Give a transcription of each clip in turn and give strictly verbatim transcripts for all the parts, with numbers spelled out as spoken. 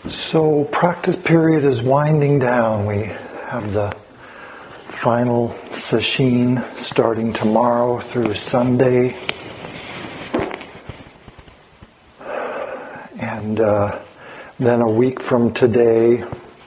So practice period is winding down. We have the final sesshin starting tomorrow through Sunday. And uh, then a week from today,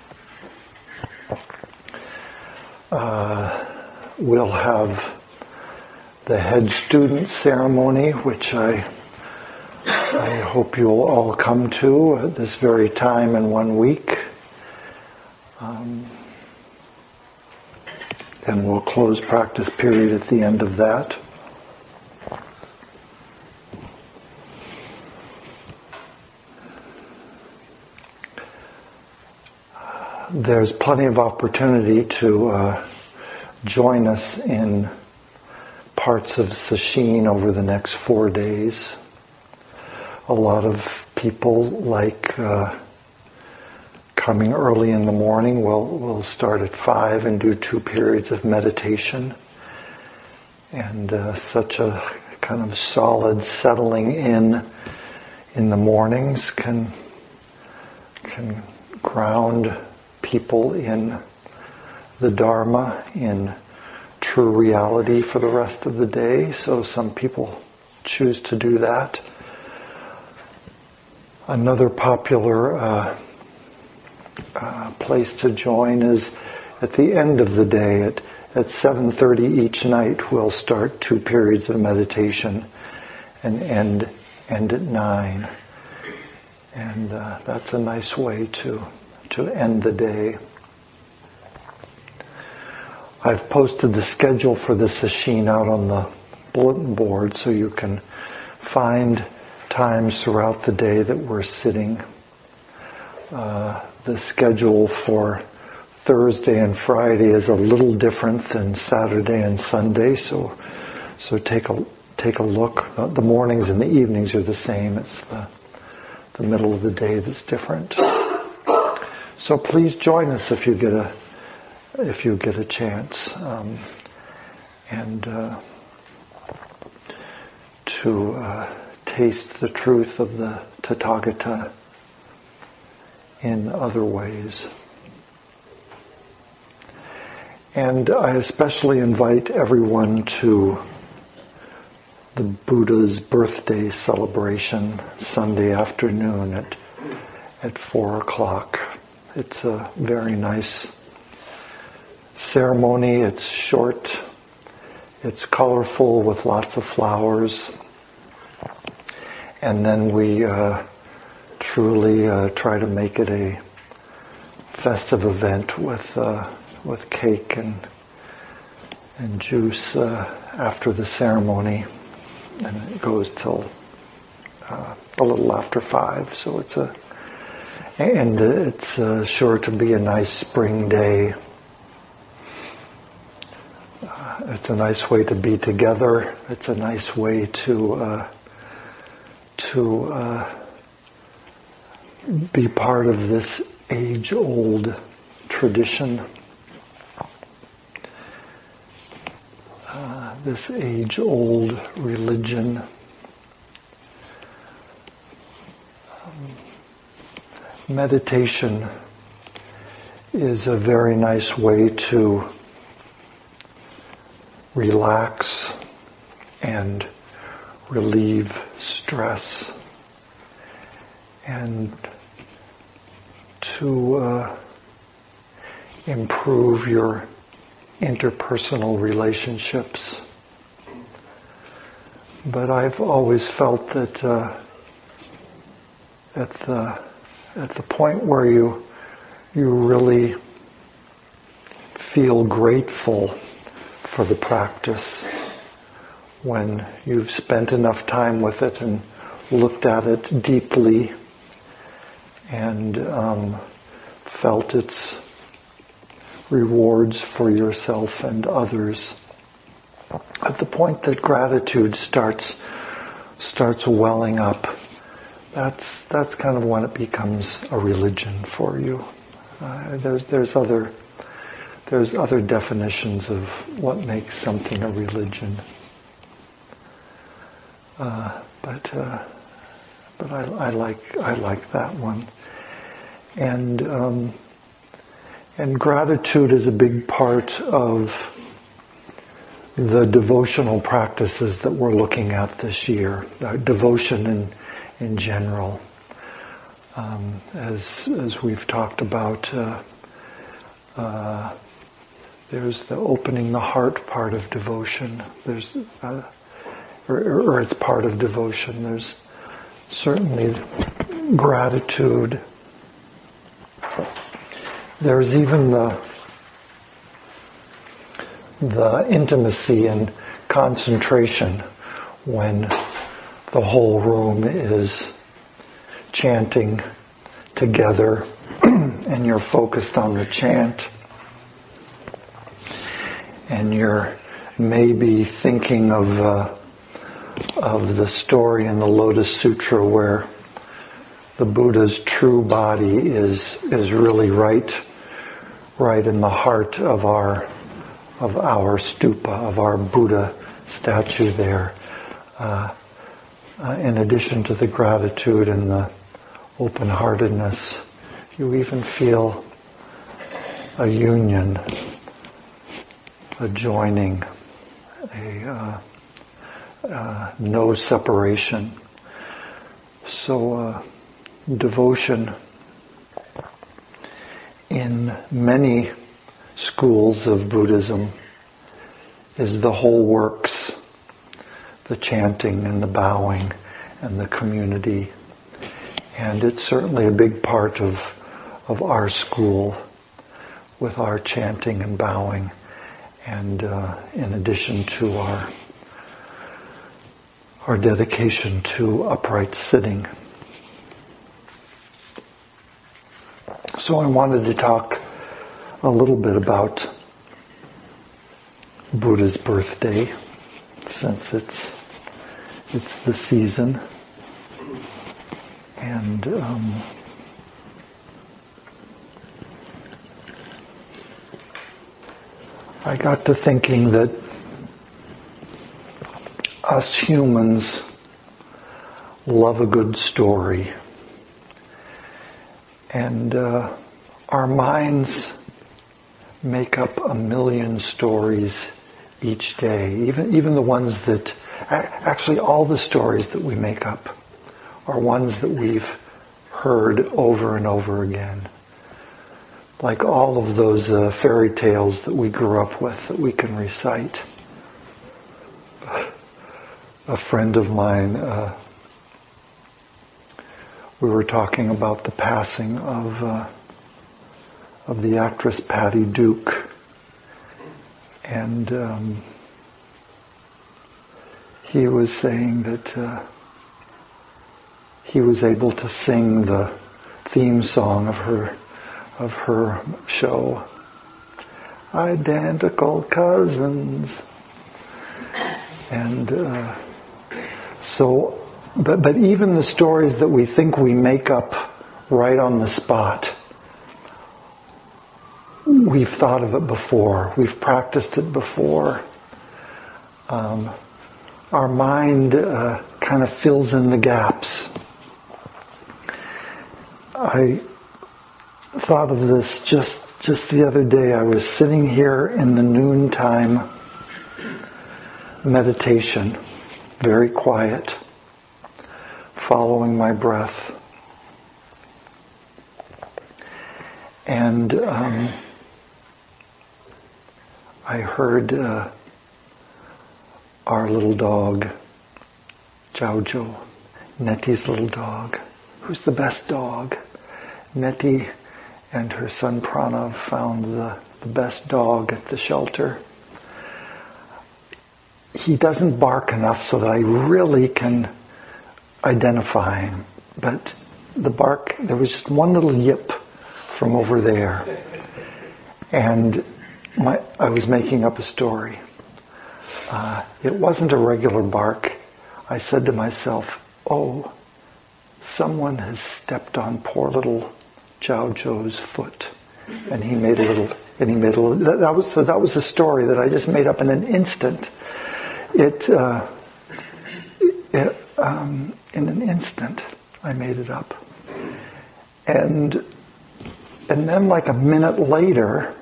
uh, we'll have the head student ceremony, which I I hope you'll all come to at this very time in one week. Um, and we'll close practice period at the end of that. There's plenty of opportunity to uh, join us in parts of Sesshin over the next four days. A lot of people like uh, coming early in the morning. We'll, we'll start at five and do two periods of meditation. And uh, such a kind of solid settling in in the mornings can can ground people in the Dharma, in true reality for the rest of the day. So some people choose to do that. Another popular uh, uh, place to join is at the end of the day at, at seven thirty each night. We'll start two periods of meditation and end end at nine. And uh, that's a nice way to to end the day. I've posted the schedule for the sesshin out on the bulletin board so you can find times throughout the day that we're sitting. Uh, the schedule for Thursday and Friday is a little different than Saturday and Sunday, so so take a take a look. Uh, the mornings and the evenings are the same. It's the the middle of the day that's different. So please join us if you get a if you get a chance, um, and uh, to. Uh, taste the truth of the Tathagata in other ways. And I especially invite everyone to the Buddha's birthday celebration Sunday afternoon at at four o'clock. It's a very nice ceremony. It's short. It's colorful with lots of flowers. And then we uh, truly uh, try to make it a festive event with uh, with cake and and juice uh, after the ceremony, and it goes till uh, a little after five. So it's a and it's uh, sure to be a nice spring day. Uh, it's a nice way to be together. It's a nice way to. Uh, to uh, be part of this age-old tradition, uh, this age-old religion. Um, meditation is a very nice way to relax and relieve stress and to uh, improve your interpersonal relationships. But I've always felt that uh, at the at the point where you you really feel grateful for the practice, when you've spent enough time with it and looked at it deeply and um, felt its rewards for yourself and others, at the point that gratitude starts starts welling up, that's that's kind of when it becomes a religion for you. Uh, there's there's other there's other definitions of what makes something a religion. Uh, but uh, but I, I like I like that one, And um, and gratitude is a big part of the devotional practices that we're looking at this year. Uh, devotion in in general, um, as as we've talked about. Uh, uh, there's the opening the heart part of devotion. There's uh, or, or it's part of devotion. There's certainly gratitude. There's even the the intimacy and concentration when the whole room is chanting together and you're focused on the chant and you're maybe thinking of uh, of the story in the Lotus Sutra where the Buddha's true body is is really right right in the heart of our of our stupa, of our Buddha statue there. Uh, uh, in addition to the gratitude and the open-heartedness, you even feel a union, a joining, a uh, uh, no separation. So uh, devotion in many schools of Buddhism is the whole works, the chanting and the bowing and the community. And it's certainly a big part of of our school with our chanting and bowing, and uh, in addition to our our dedication to upright sitting. So I wanted to talk a little bit about Buddha's birthday, since it's it's the season, and um, I got to thinking that us humans love a good story, and uh, our minds make up a million stories each day, even even the ones that, actually all the stories that we make up are ones that we've heard over and over again. Like all of those uh, fairy tales that we grew up with that we can recite. A friend of mine, uh, we were talking about the passing of uh, of the actress Patty Duke, and um, he was saying that uh, he was able to sing the theme song of her of her show, Identical Cousins, and uh, so, but but even the stories that we think we make up right on the spot, we've thought of it before. We've practiced it before. Um, our mind uh, kind of fills in the gaps. I thought of this just just the other day. I was sitting here in the noontime meditation, very quiet, following my breath. And um, I heard uh, our little dog, Jojo, Nettie's little dog, who's the best dog. Nettie and her son Pranav found the, the best dog at the shelter. He doesn't bark enough so that I really can identify him, but the bark, there was just one little yip from over there, and my, I was making up a story. Uh, it wasn't a regular bark. I said to myself, oh, someone has stepped on poor little Chow Joe's foot, and he made a little, and he made a little, that, that was, so that was a story that I just made up in an instant. It, uh, it um, in an instant, I made it up. And and then like a minute later,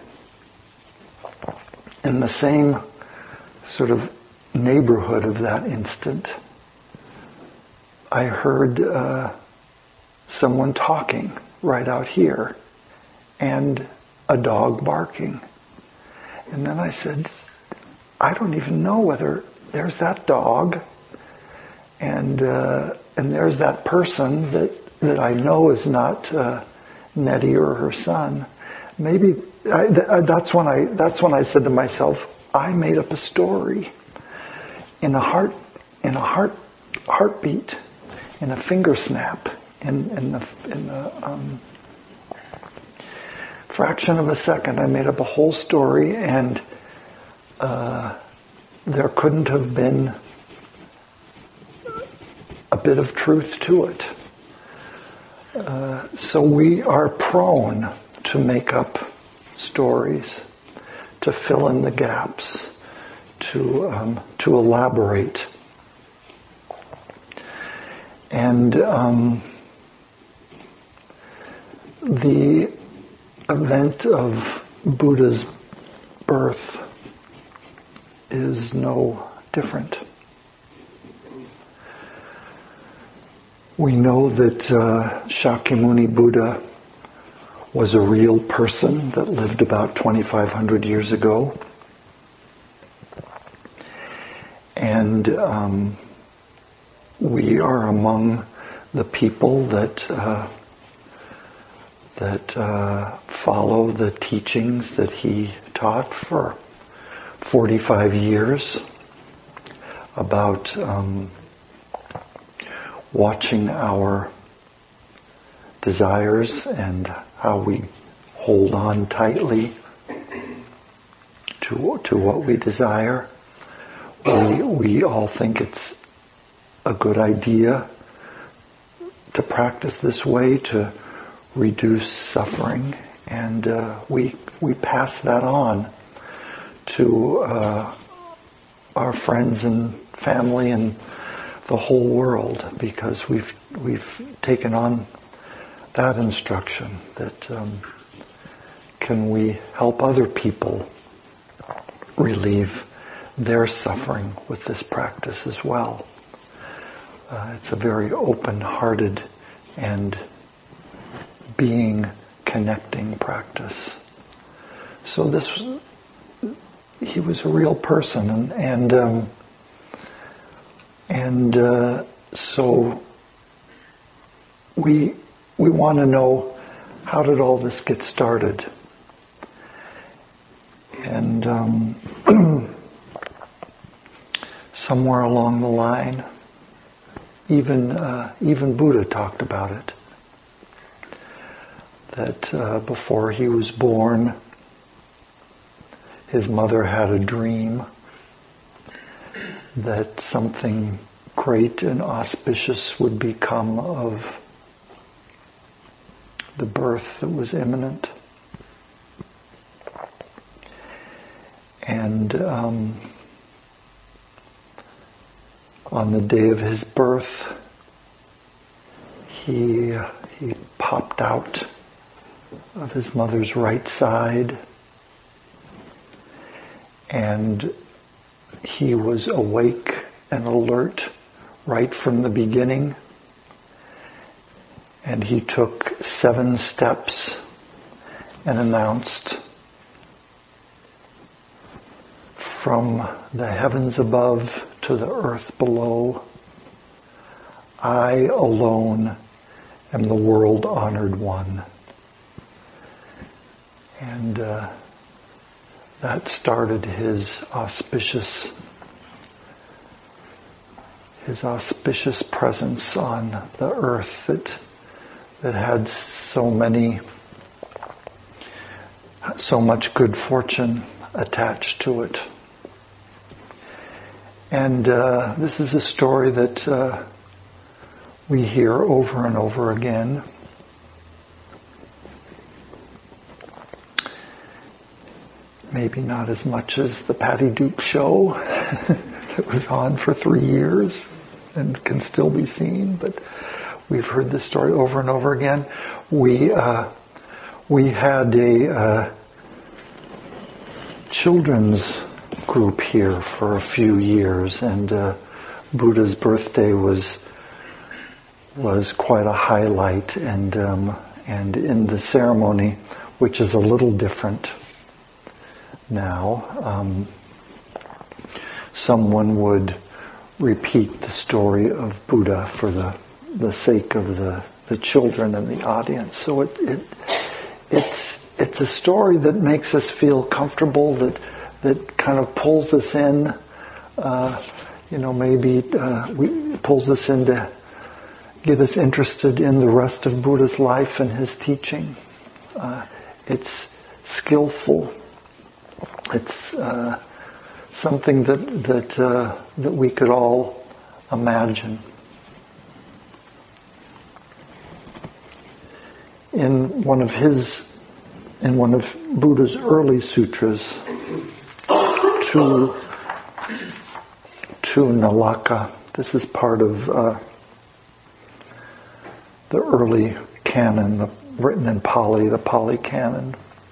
in the same sort of neighborhood of that instant, I heard uh, someone talking right out here and a dog barking. And then I said, I don't even know whether there's that dog and uh, and there's that person that, that I know is not uh, Nettie or her son. Maybe I, th- that's when I that's when I said to myself, I made up a story in a heart in a heart heartbeat, in a finger snap, in in the in the um, fraction of a second. I made up a whole story, and uh, there couldn't have been a bit of truth to it. Uh, so we are prone to make up stories, to fill in the gaps, to um, to elaborate. And um, the event of Buddha's birth is no different. We know that uh, Shakyamuni Buddha was a real person that lived about twenty-five hundred years ago. And um, we are among the people that uh, that uh, follow the teachings that he taught for forty-five years about um, watching our desires and how we hold on tightly to to what we desire. We we all think it's a good idea to practice this way to reduce suffering, and uh, we we pass that on to uh, our friends and family and the whole world, because we've we've taken on that instruction that um, can we help other people relieve their suffering with this practice as well. Uh, it's a very open-hearted and being connecting practice. So this was, he was a real person, and and um, and uh, so we we want to know, how did all this get started? And um, somewhere along the line, even uh, even Buddha talked about it. That uh, before he was born, his mother had a dream that something great and auspicious would become of the birth that was imminent. And um, on the day of his birth, he he popped out of his mother's right side, and he was awake and alert right from the beginning, and he took seven steps and announced, from the heavens above to the earth below, I alone am the world-honored one. And uh, that started his auspicious, his auspicious presence on the earth that that had so many, so much good fortune attached to it. And uh, this is a story that uh, we hear over and over again. Maybe not as much as the Patty Duke show that was on for three years and can still be seen, but we've heard this story over and over again. We uh, we had a uh, children's group here for a few years, and uh, Buddha's birthday was was quite a highlight, and um, and in the ceremony, which is a little different now, um, someone would repeat the story of Buddha for the the sake of the, the children and the audience. So it, it it's it's a story that makes us feel comfortable, that that kind of pulls us in. Uh, you know, maybe uh, we pulls us in to get us interested in the rest of Buddha's life and his teaching. Uh, it's skillful. It's uh, something that that uh, that we could all imagine. In one of his, in one of Buddha's early sutras, to to Nalaka. This is part of uh, the early canon, the, written in Pali, the Pali canon.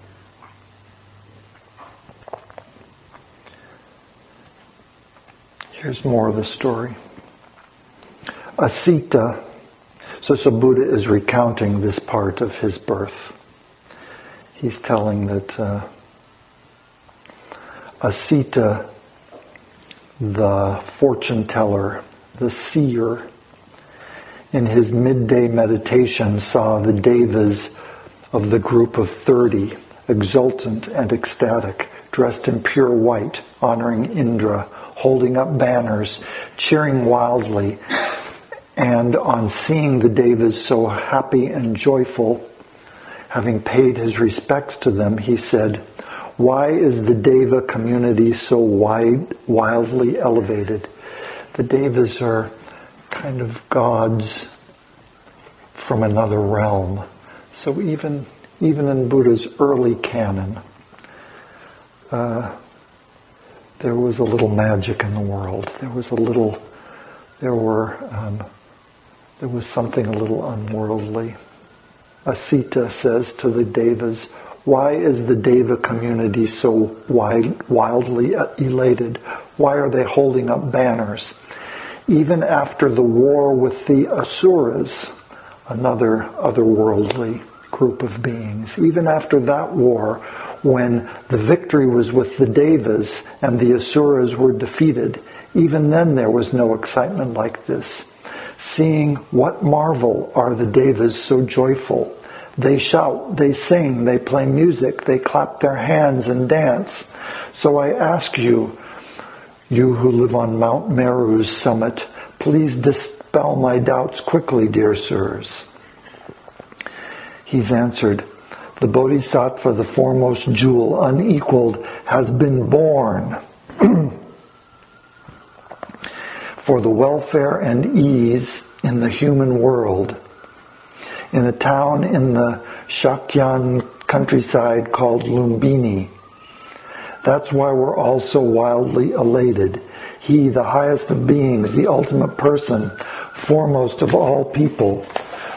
Here's more of the story. Asita, so, so Buddha is recounting this part of his birth. He's telling that uh, Asita, the fortune teller, the seer, in his midday meditation saw the devas of the group of thirty, exultant and ecstatic, dressed in pure white, honoring Indra, holding up banners, cheering wildly. And on seeing the devas so happy and joyful, having paid his respects to them, he said, "Why is the Deva community so wide, wildly elevated?" The Devas are kind of gods from another realm. So even even in Buddha's early canon, uh, there was a little magic in the world. There was a little, there were, um, there was something a little unworldly. Asita says to the Devas, "Why is the Deva community so wild, wildly elated? Why are they holding up banners? Even after the war with the Asuras," another otherworldly group of beings, even after that war, when the victory was with the Devas and the Asuras were defeated, even then there was no excitement like this. Seeing what marvel are the Devas so joyful? They shout, they sing, they play music, they clap their hands and dance. So I ask you, you who live on Mount Meru's summit, please dispel my doubts quickly, dear sirs. He's answered, "The Bodhisattva, the foremost jewel, unequaled, has been born for the welfare and ease in the human world. In a town in the Shakyan countryside called Lumbini. That's why we're all so wildly elated. He, the highest of beings, the ultimate person, foremost of all people,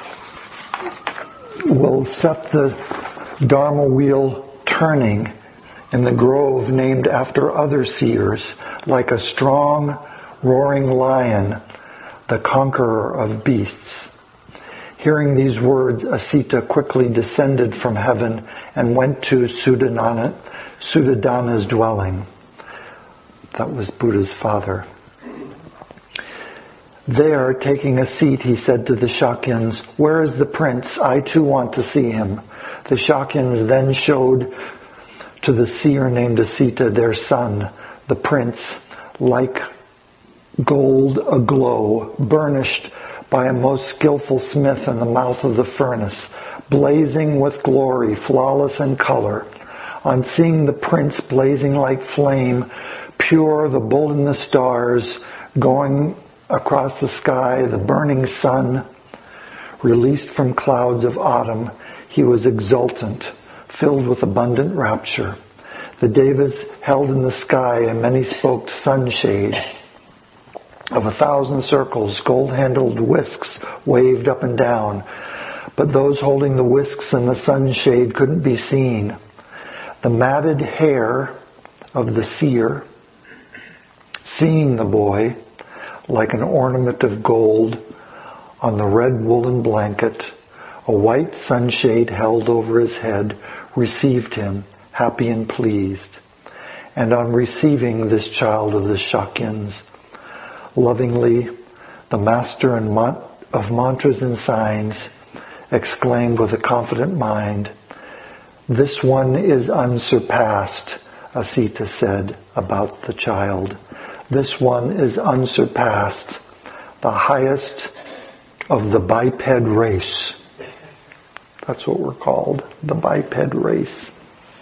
will set the Dharma wheel turning in the grove named after other seers, like a strong, roaring lion, the conqueror of beasts." Hearing these words, Asita quickly descended from heaven and went to Suddhodana, Suddhodana's dwelling. That was Buddha's father. There, taking a seat, he said to the Shakyans, "Where is the prince? I too want to see him." The Shakyans then showed to the seer named Asita their son, the prince, like gold aglow, burnished by a most skillful smith in the mouth of the furnace, blazing with glory, flawless in color. On seeing the prince blazing like flame, pure, the bull in the stars, going across the sky, the burning sun, released from clouds of autumn, he was exultant, filled with abundant rapture. The Devas held in the sky a many-spoked sunshade of a thousand circles, gold-handled whisks waved up and down. but those holding the whisks and the sunshade couldn't be seen. The matted hair of the seer, seeing the boy like an ornament of gold on the red woolen blanket, a white sunshade held over his head, received him, happy and pleased. And on receiving this child of the Shakyans, lovingly, the master and mon- of mantras and signs exclaimed with a confident mind, "This one is unsurpassed," Asita said about the child. "This one is unsurpassed, the highest of the biped race." That's what we're called, the biped race.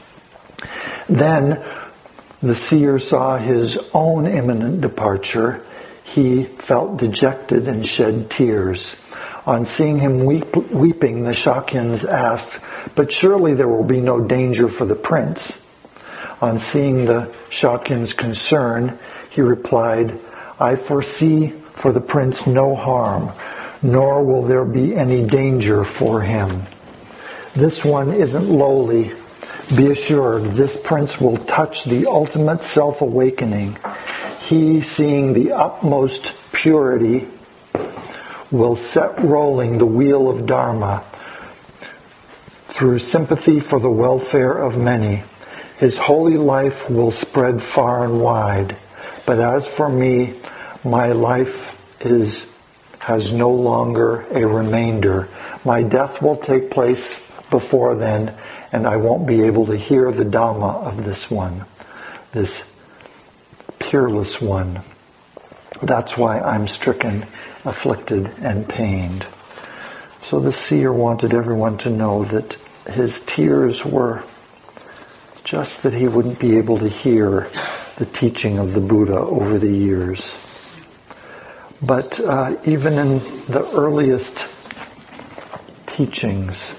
Then the seer saw his own imminent departure. He felt dejected and shed tears. On seeing him weep, weeping, the Shakyans asked, "But surely there will be no danger for the prince?" On seeing the Shakyan's concern, he replied, "I foresee for the prince no harm, nor will there be any danger for him. This one isn't lowly. Be assured, this prince will touch the ultimate self-awakening. He, seeing the utmost purity, will set rolling the wheel of Dharma through sympathy for the welfare of many. His holy life will spread far and wide. But as for me, my life is has no longer a remainder. My death will take place before then, and I won't be able to hear the Dhamma of this one, this peerless one. That's why I'm stricken, afflicted, and pained." So the seer wanted everyone to know that his tears were just that he wouldn't be able to hear the teaching of the Buddha over the years. But uh, even in the earliest teachings,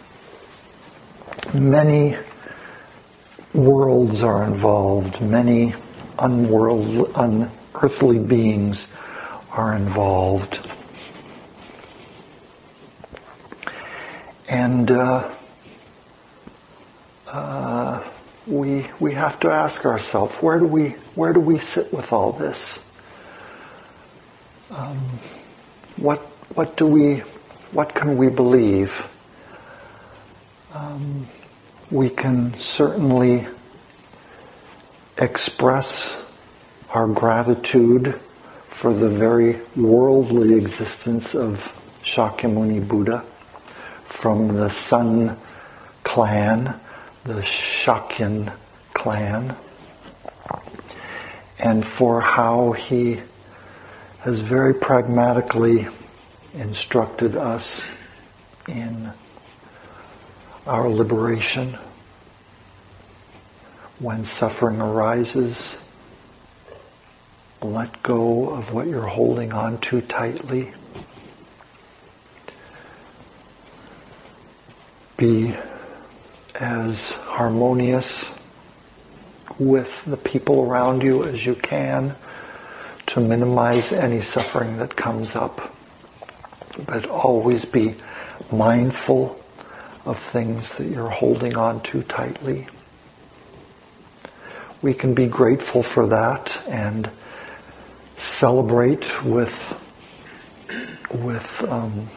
many worlds are involved, many unworldly, unearthly beings are involved. And uh, uh, we we have to ask ourselves, where do we where do we sit with all this? Um, what what do we what can we believe? Um, we can certainly express our gratitude for the very worldly existence of Shakyamuni Buddha from the Sun clan, the Shakyan clan, and for how he has very pragmatically instructed us in our liberation. When suffering arises, let go of what you're holding on to tightly. Be as harmonious with the people around you as you can to minimize any suffering that comes up. But always be mindful of things that you're holding on to tightly. We can be grateful for that and celebrate with with um,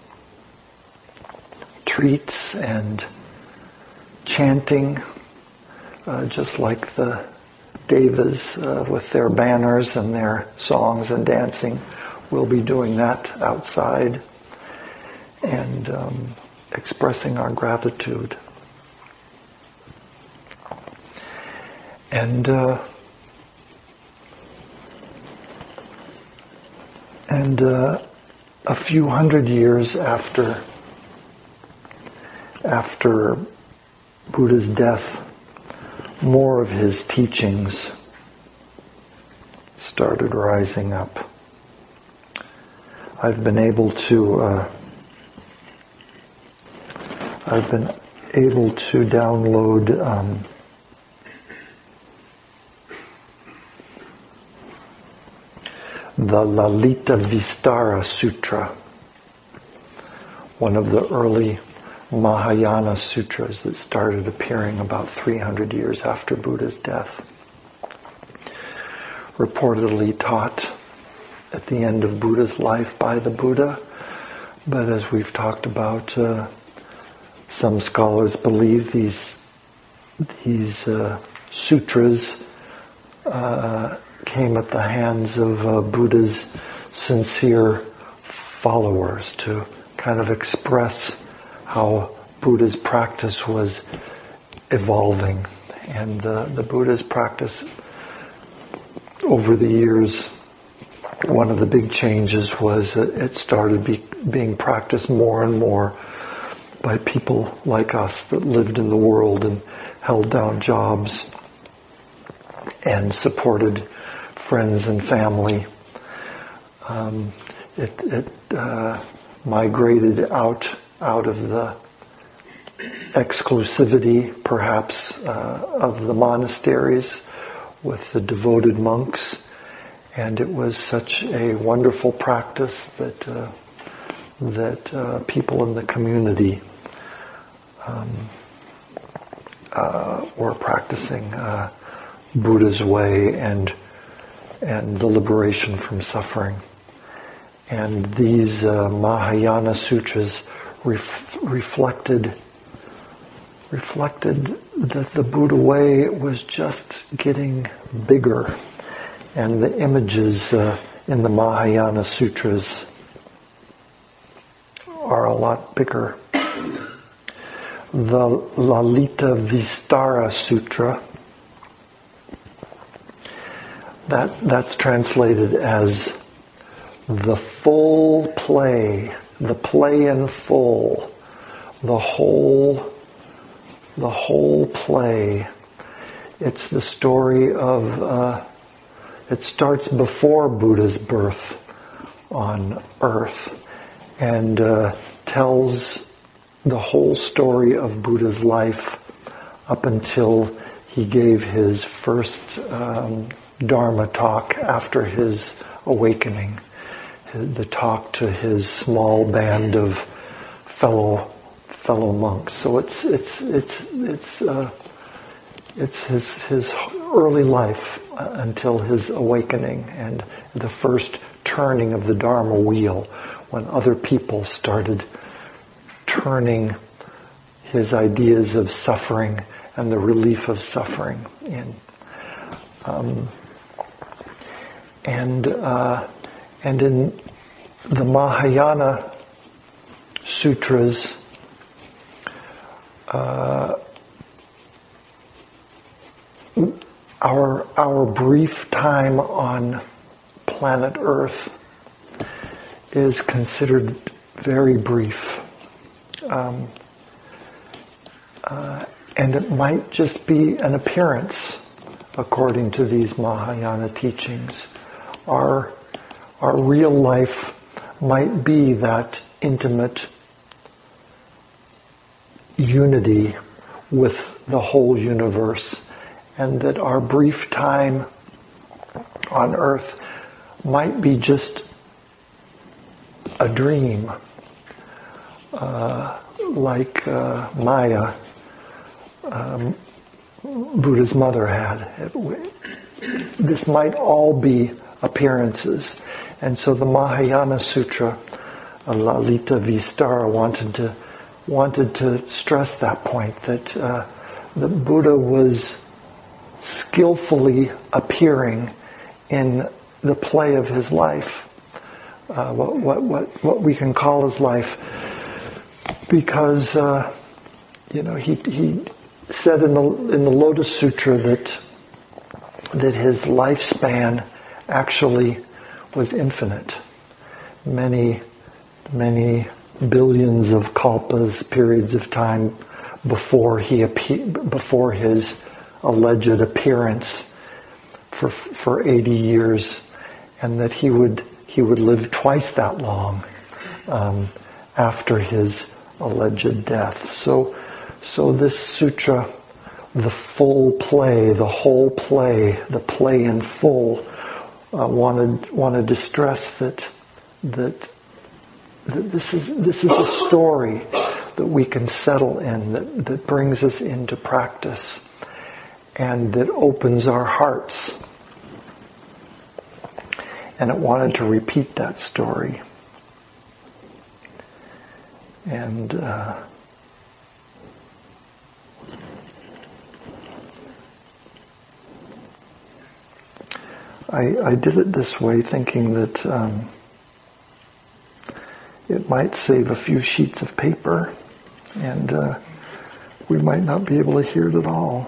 treats and chanting, uh, just like the devas uh, with their banners and their songs and dancing. We'll be doing that outside and um, expressing our gratitude. And uh, and uh, a few hundred years after after Buddha's death, more of his teachings started rising up. I've been able to uh, I've been able to download um, the Lalita Vistara Sutra, one of the early Mahayana sutras that started appearing about three hundred years after Buddha's death. Reportedly taught at the end of Buddha's life by the Buddha, but as we've talked about, uh, some scholars believe these these uh, sutras uh, came at the hands of uh, Buddha's sincere followers to kind of express how Buddha's practice was evolving. And uh, the Buddha's practice over the years, one of the big changes was that it started be, being practiced more and more by people like us that lived in the world and held down jobs and supported friends and family. Um, it it uh, migrated out out of the exclusivity, perhaps, uh, of the monasteries with the devoted monks, and it was such a wonderful practice that uh, that uh, people in the community um, uh, were practicing uh, Buddha's way and and the liberation from suffering. And these uh, Mahayana sutras ref- reflected reflected that the Buddha way was just getting bigger, and the images uh, in the Mahayana sutras are a lot bigger. The Lalita Vistara Sutra, that that's translated as the full play, the play in full, the whole, the whole play. It's the story of, uh, it starts before Buddha's birth on earth and uh, tells the whole story of Buddha's life up until he gave his first um, Dharma talk after his awakening. The talk to his small band of fellow fellow monks. So it's it's it's it's uh, it's his his early life uh, until his awakening and the first turning of the Dharma wheel, when other people started turning his ideas of suffering and the relief of suffering in. Um, and uh, and in the Mahayana sutras, uh, our our brief time on planet Earth is considered very brief, um, uh, and it might just be an appearance, according to these Mahayana teachings. Our our real life might be that intimate unity with the whole universe, and that our brief time on earth might be just a dream, uh, like uh, Maya, um, Buddha's mother had. It, this might all be appearances. And so the Mahayana Sutra, uh, Lalita Vistara, wanted to wanted to stress that point, that uh, the Buddha was skillfully appearing in the play of his life, uh, what, what what what we can call his life, because uh, you know he he said in the in the Lotus Sutra that that his lifespan actually was infinite. Many, many billions of kalpas, periods of time before he appe- before his alleged appearance for for eighty years, and that he would he would live twice that long um, after his alleged death. So, so this sutra, the full play, the whole play, the play in full, uh, wanted wanted to stress that that this is this is a story that we can settle in, that, that brings us into practice, and that opens our hearts. And it wanted to repeat that story. And uh, I, I did it this way, thinking that um, it might save a few sheets of paper, and uh, we might not be able to hear it at all.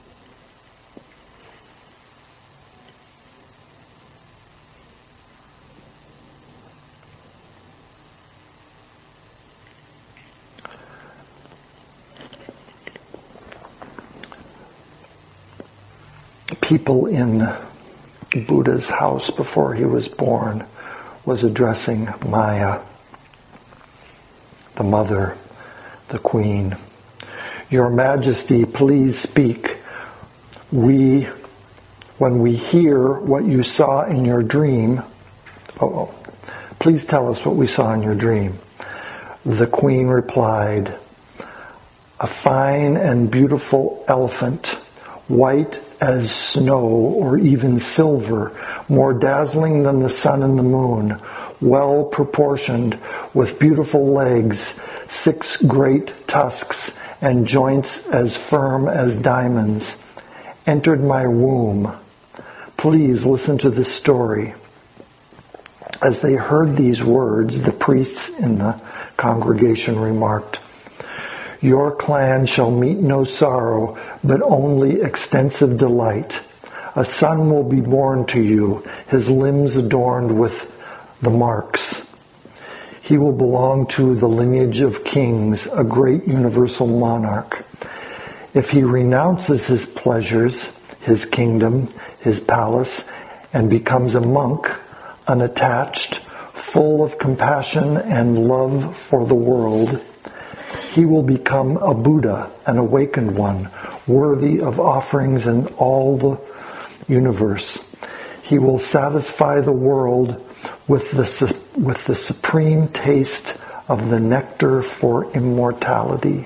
People in Buddha's house before he was born was addressing Maya, the mother, the queen. Your Majesty, please speak. We, when we hear what you saw in your dream, oh, oh, please tell us what we saw in your dream. The queen replied, a fine and beautiful elephant, white as snow or even silver, more dazzling than the sun and the moon, well proportioned, with beautiful legs, six great tusks, and joints as firm as diamonds, entered my womb. Please listen to this story. As they heard these words, the priests in the congregation remarked, your clan shall meet no sorrow, but only extensive delight. A son will be born to you, his limbs adorned with the marks. He will belong to the lineage of kings, a great universal monarch. If he renounces his pleasures, his kingdom, his palace, and becomes a monk, unattached, full of compassion and love for the world, he will become a Buddha, an awakened one, worthy of offerings in all the universe. He will satisfy the world with the, with the supreme taste of the nectar for immortality.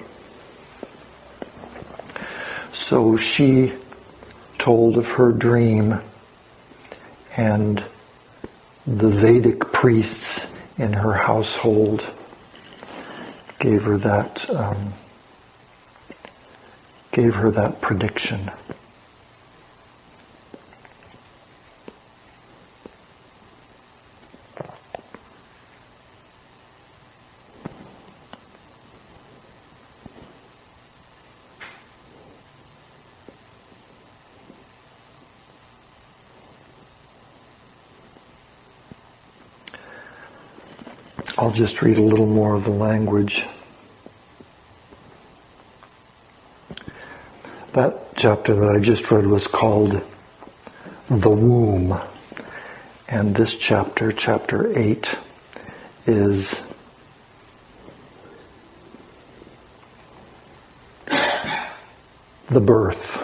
So she told of her dream, and the Vedic priests in her household gave her that um, gave her that prediction. I'll just read a little more of the language. That chapter that I just read was called The Womb. And this chapter, chapter eight, is the birth.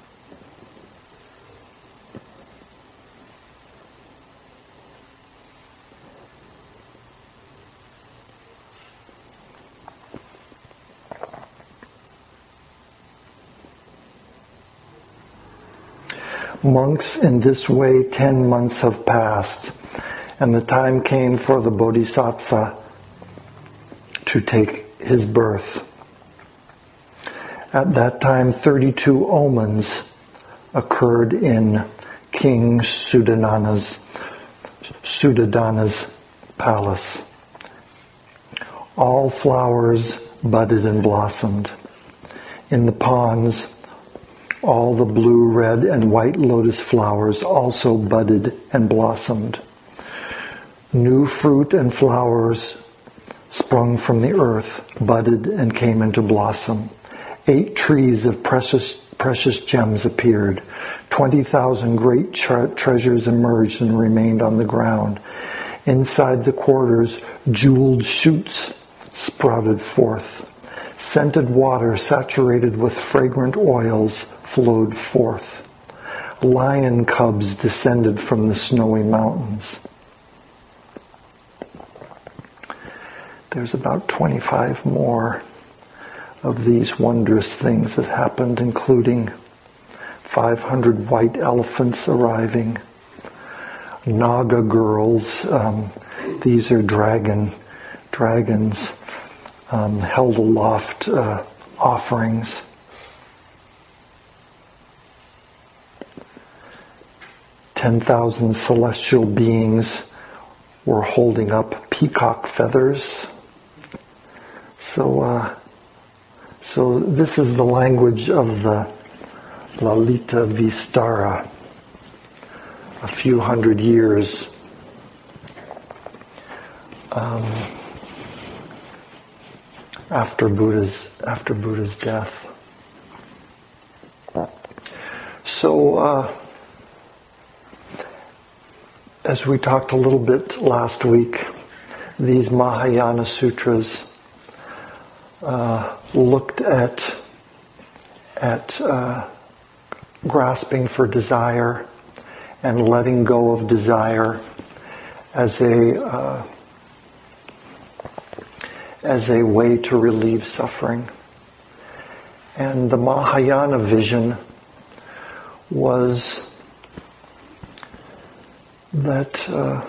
Monks, in this way ten months have passed, and the time came for the Bodhisattva to take his birth. At that time, thirty-two omens occurred in King Suddhodana's, Suddhodana's palace. All flowers budded and blossomed. In the ponds, all the blue, red, and white lotus flowers also budded and blossomed. New fruit and flowers sprung from the earth, budded and came into blossom. Eight trees of precious precious gems appeared. Twenty thousand great tre- treasures emerged and remained on the ground. Inside the quarters, jeweled shoots sprouted forth. Scented water saturated with fragrant oils flowed forth. Lion cubs descended from the snowy mountains. there's about twenty-five more of these wondrous things that happened, including five hundred white elephants arriving, Naga girls, um, these are dragon, dragons, um, held aloft uh, offerings. ten thousand celestial beings were holding up peacock feathers. So, uh, so this is the language of the Lalita Vistara, a few hundred years um, after Buddha's after Buddha's death. So, uh, as we talked a little bit last week, these Mahayana sutras uh, looked at at uh, grasping for desire and letting go of desire as a uh, as a way to relieve suffering. And the Mahayana vision was that uh,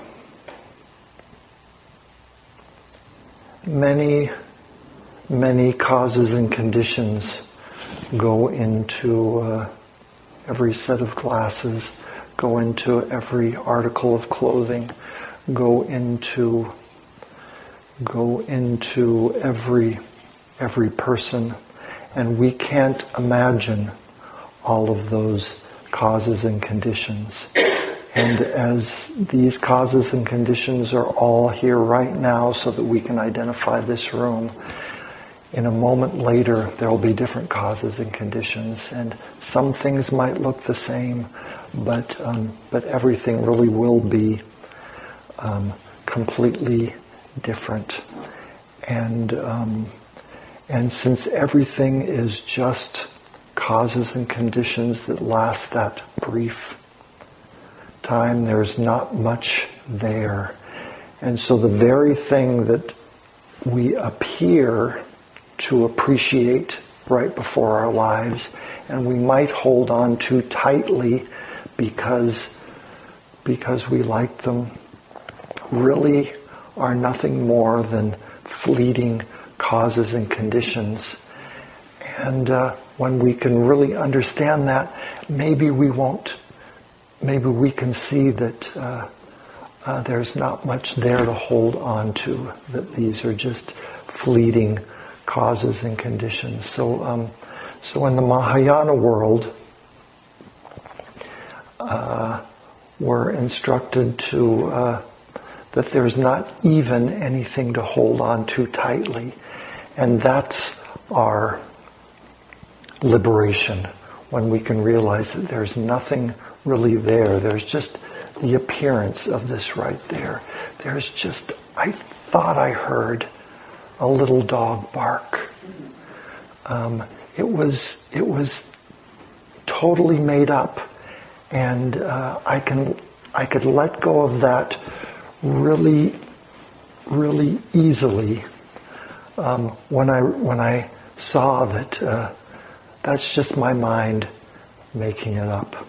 many, many causes and conditions go into uh, every set of glasses, go into every article of clothing, go into go into every every person, and we can't imagine all of those causes and conditions. And as these causes and conditions are all here right now so that we can identify this room, in a moment later there will be different causes and conditions, and some things might look the same, but um, but everything really will be um, completely different. And um, and since everything is just causes and conditions that last that brief time, there's not much there. And so the very thing that we appear to appreciate right before our lives, and we might hold on to tightly because because we like them, really are nothing more than fleeting causes and conditions. And uh, when we can really understand that, maybe we won't Maybe we can see that uh, uh, there's not much there to hold on to, that these are just fleeting causes and conditions. So, um, so in the Mahayana world, uh, we're instructed to uh, that there's not even anything to hold on to tightly, and that's our liberation, when we can realize that there's nothing really there. There's just the appearance of this right there. There's just, I thought I heard a little dog bark. Um, it was, it was totally made up, and uh, I can, I could let go of that really, really easily um, when I when I saw that uh, that's just my mind making it up.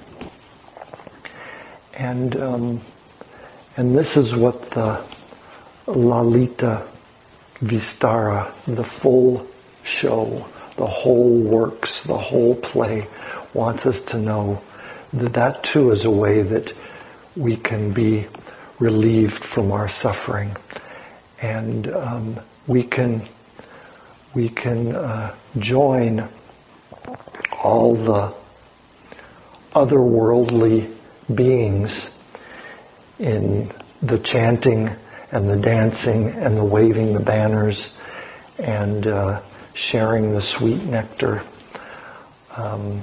And um, and this is what the Lalita Vistara, the full show, the whole works, the whole play, wants us to know that that too is a way that we can be relieved from our suffering, and um, we can we can uh, join all the otherworldly beings in the chanting and the dancing and the waving the banners and uh, sharing the sweet nectar. Um,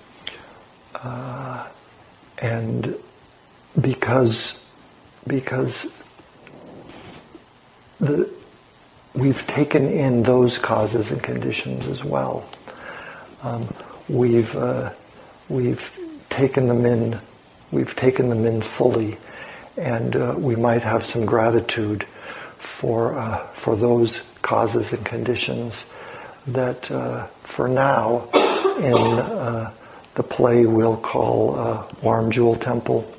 uh, and because because the we've taken in those causes and conditions as well. Um, we've uh, we've taken them in. We've taken them in fully, and uh, we might have some gratitude for uh, for those causes and conditions that uh, for now in uh, the play we'll call uh, Warm Jewel Temple.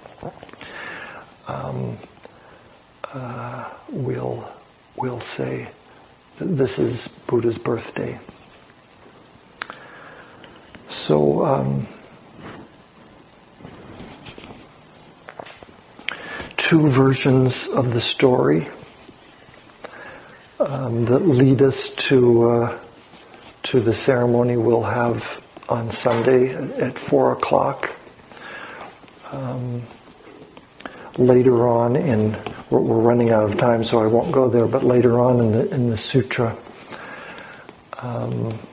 Um, uh, we'll we'll say this is Buddha's birthday. So um, two versions of the story um, that lead us to uh, to the ceremony we'll have on Sunday at four o'clock. Um, later on in we're, we're running out of time, so I won't go there. But later on in the in the sutra, um,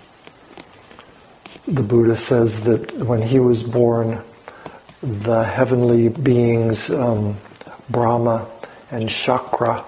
the Buddha says that when he was born, the heavenly beings um, Brahma and Shakra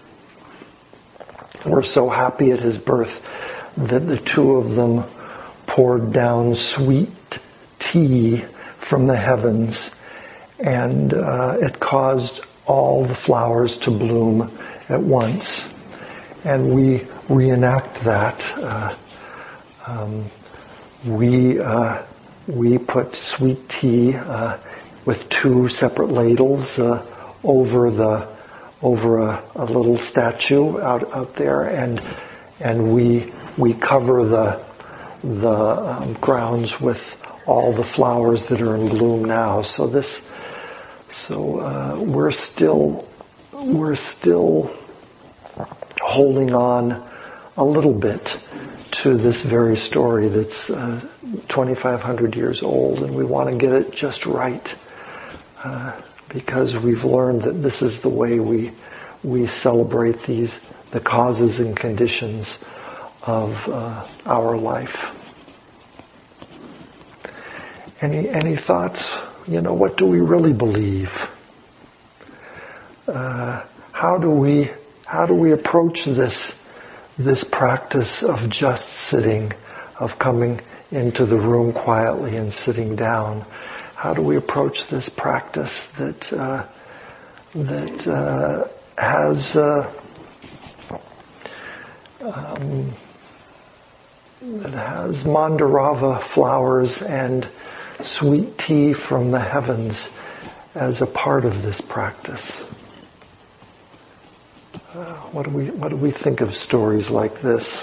were so happy at his birth that the two of them poured down sweet tea from the heavens, and uh, it caused all the flowers to bloom at once. And we reenact that. Uh, um, we uh, we put sweet tea uh, with two separate ladles uh, over the over a, a little statue out out there, and and we we cover the the um, grounds with all the flowers that are in bloom now. So this, so uh, we're still we're still holding on a little bit to this very story that's uh, twenty-five hundred years old, and we want to get it just right. Uh, because we've learned that this is the way we we celebrate these the causes and conditions of uh, our life. Any any thoughts? You know, what do we really believe? Uh, how do we how do we approach this this practice of just sitting, of coming into the room quietly and sitting down? How do we approach this practice that uh, that uh, has uh, um, that has Mandarava flowers and sweet tea from the heavens as a part of this practice? Uh, what do we what do we think of stories like this?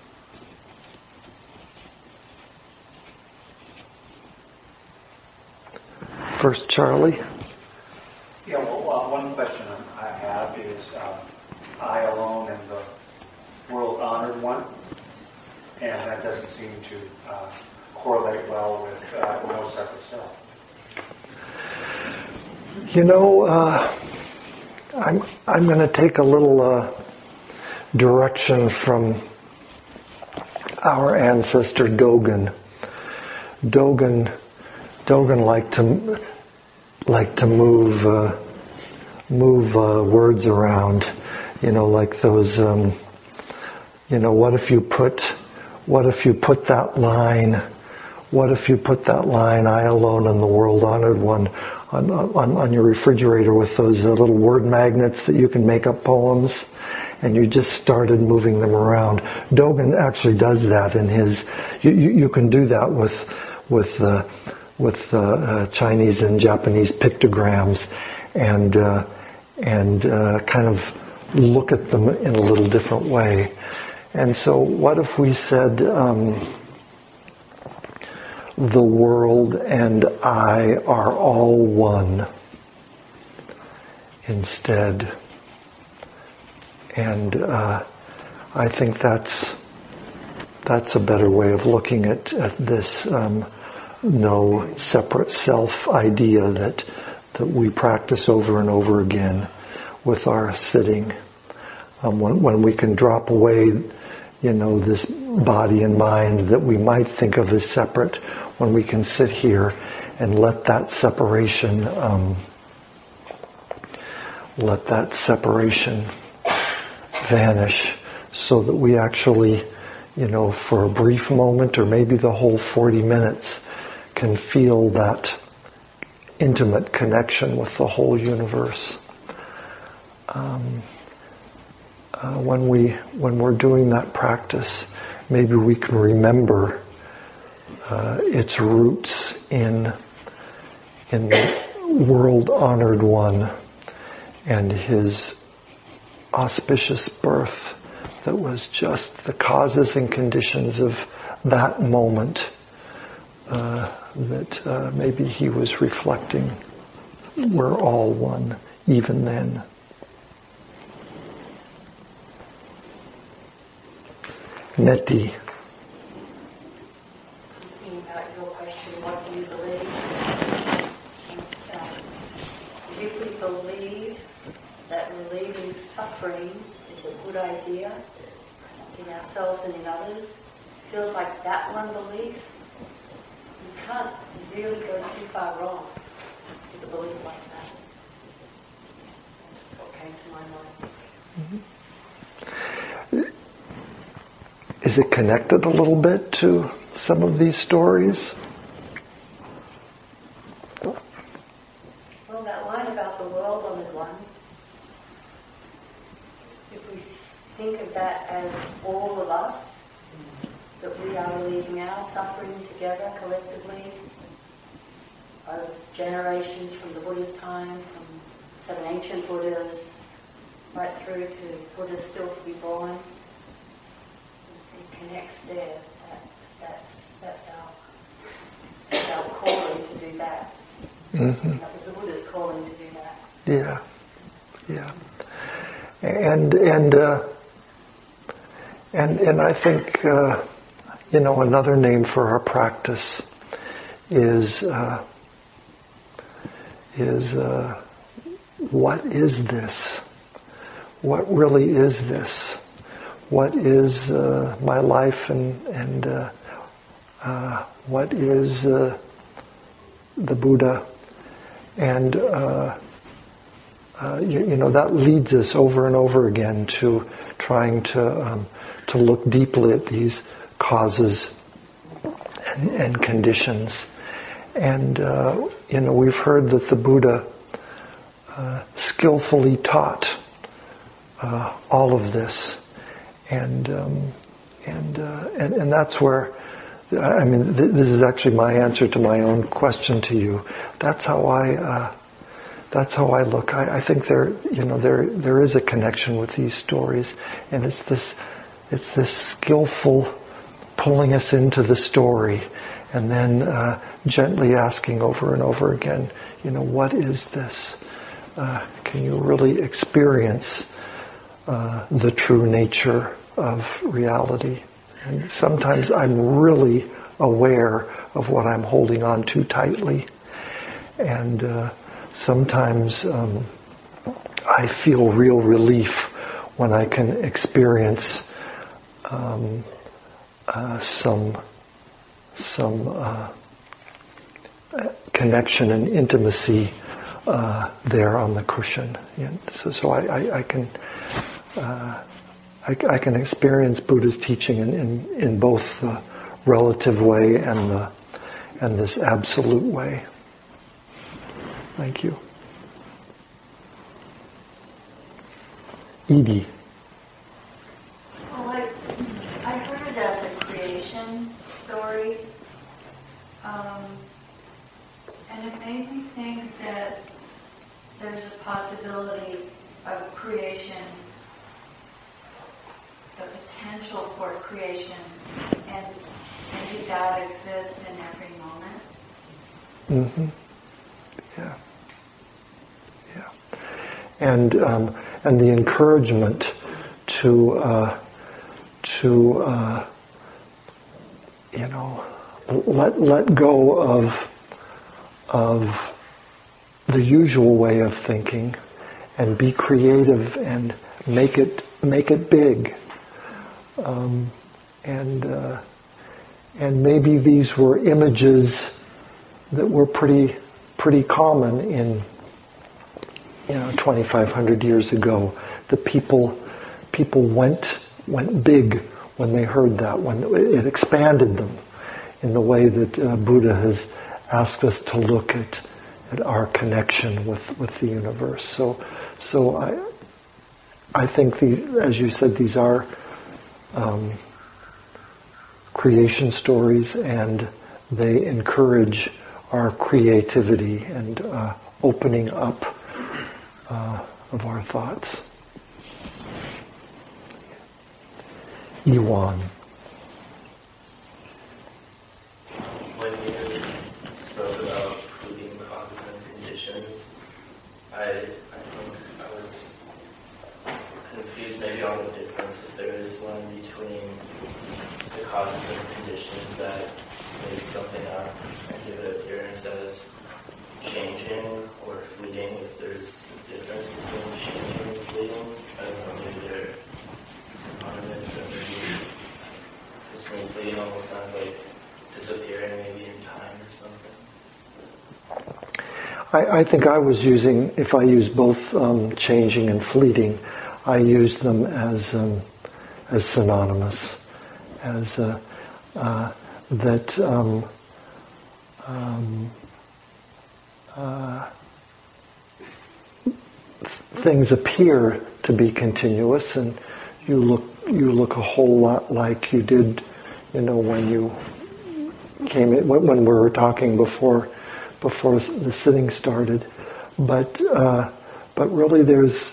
First, Charlie. Yeah, well, uh, one question I have is, uh, I alone am the world honored one, and that doesn't seem to uh, correlate well with uh, no separate self. You know, uh, I'm I'm going to take a little uh, direction from our ancestor Dogen. Dogen, Dogen liked to like to move uh, move uh, words around, you know, like those. Um, you know, what if you put, what if you put that line, what if you put that line, I alone am the world honored one, on on, on your refrigerator with those uh, little word magnets that you can make up poems, and you just started moving them around. Dogen actually does that in his. You you, you can do that with with. Uh, with uh, uh, Chinese and Japanese pictograms, and uh, and uh, kind of look at them in a little different way. And so what if we said um, the world and I are all one instead? And uh, I think that's that's a better way of looking at, at this um, no separate self idea that that we practice over and over again with our sitting. Um, when, when we can drop away, you know, this body and mind that we might think of as separate, when we can sit here and let that separation, um, let that separation vanish, so that we actually, you know, for a brief moment or maybe the whole forty minutes, can feel that intimate connection with the whole universe. Um, uh, when we when we're doing that practice, maybe we can remember uh, its roots in in the world-honored one and his auspicious birth that was just the causes and conditions of that moment, uh, that uh, maybe he was reflecting. We're all one, even then. Neti. Thinking about your question, what do you believe? Uh, if we believe that relieving suffering is a good idea in ourselves and in others, feels like that one belief, you can't really go too far wrong with a belief like that. That's what came to my mind. Mm-hmm. Is it connected a little bit to some of these stories? Well, that line about the world on the one, if we think of that as all of us, that we are relieving our suffering together collectively over generations from the Buddha's time, from seven ancient Buddhas, right through to Buddhas still to be born. It connects there. That, that's that's our that's our calling to do that. Mm-hmm. That was the Buddha's calling to do that. Yeah, yeah, and and uh, and and I think uh, you know, another name for our practice is uh, is uh, what is this? What really is this? What is uh, my life, and and uh, uh, what is uh, the Buddha? And uh, uh, you, you know, that leads us over and over again to trying to um, to look deeply at these causes and, and conditions. And uh, you know, we've heard that the Buddha uh, skillfully taught uh, all of this. And um, and, uh, and and that's where, I mean, th- this is actually my answer to my own question to you. That's how I uh, that's how I look. I, I think there, you know, there there is a connection with these stories, and it's this it's this skillful pulling us into the story, and then uh, gently asking over and over again, you know, what is this? Uh, can you really experience Uh, the true nature of reality? And sometimes I'm really aware of what I'm holding on to tightly, and uh, sometimes um, I feel real relief when I can experience um, uh, some some uh, connection and intimacy uh, there on the cushion. And so, so I, I, I can. Uh, I, I can experience Buddha's teaching in, in, in both the relative way and the and this absolute way. Thank you. Edie. Well, I, I heard it as a creation story, um, and it made me think that there's a possibility of creation, the potential for creation, and maybe God exists in every moment. Mm-hmm. Yeah. Yeah. And um, and the encouragement to uh, to uh, you know let let go of of the usual way of thinking, and be creative and make it make it big. Um, and uh, and maybe these were images that were pretty pretty common in, you know, twenty-five hundred years ago. The people people went went big when they heard that, when it expanded them in the way that uh, Buddha has asked us to look at at our connection with, with the universe. So so I I think, the, as you said, these are um, creation stories, and they encourage our creativity and uh, opening up uh, of our thoughts. Iwan. When you spoke about fleeting causes and conditions, I, I think I was confused maybe on the difference, if there is one between the causes and conditions that make something up and give it appearance as changing or fleeting, if there's a difference between changing and fleeting. I don't know, maybe they're synonymous, or maybe just when fleeting almost sounds like disappearing maybe in time or something. I, I think I was using, if I use both um, changing and fleeting, I used them as um, as synonymous, as uh, uh, that um, um, uh, things appear to be continuous, and you look you look a whole lot like you did, you know, when you came in, when we were talking before before the sitting started, but uh, but really there's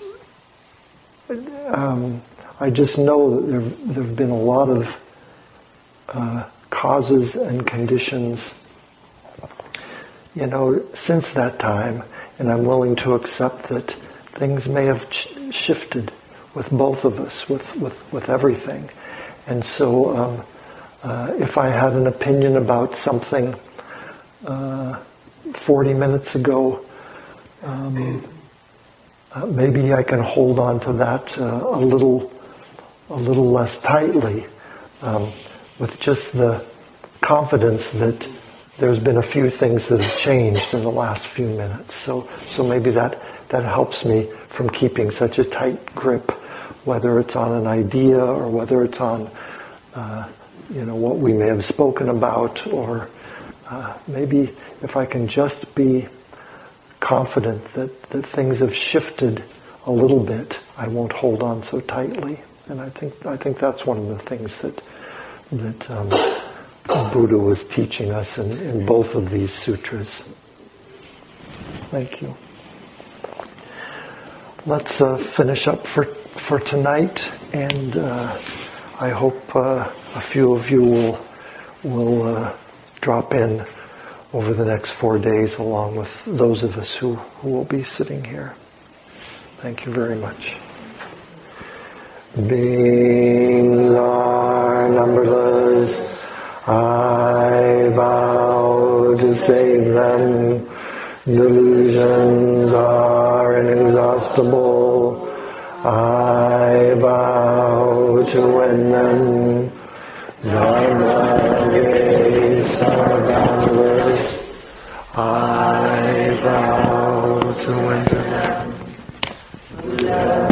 um, I just know that there there have been a lot of uh, causes and conditions, you know, since that time, and I'm willing to accept that things may have ch- shifted with both of us, with with, with everything, and so um, uh, if I had an opinion about something uh, forty minutes ago, um, uh, maybe I can hold on to that uh, a little a little less tightly, um, with just the confidence that there's been a few things that have changed in the last few minutes. So so maybe that that helps me from keeping such a tight grip, whether it's on an idea or whether it's on uh, you know what we may have spoken about, or uh, maybe if I can just be confident that, that things have shifted a little bit, I won't hold on so tightly. And I think I think that's one of the things that that um, Buddha was teaching us in, in both of these sutras. Thank you. Let's uh, finish up for for tonight, and uh, I hope uh, a few of you will will uh, drop in over the next four days, along with those of us who, who will be sitting here. Thank you very much. Beings are numberless. I vow to save them. Delusions are inexhaustible. I vow to end them. Dharma gates are boundless. I vow to enter them.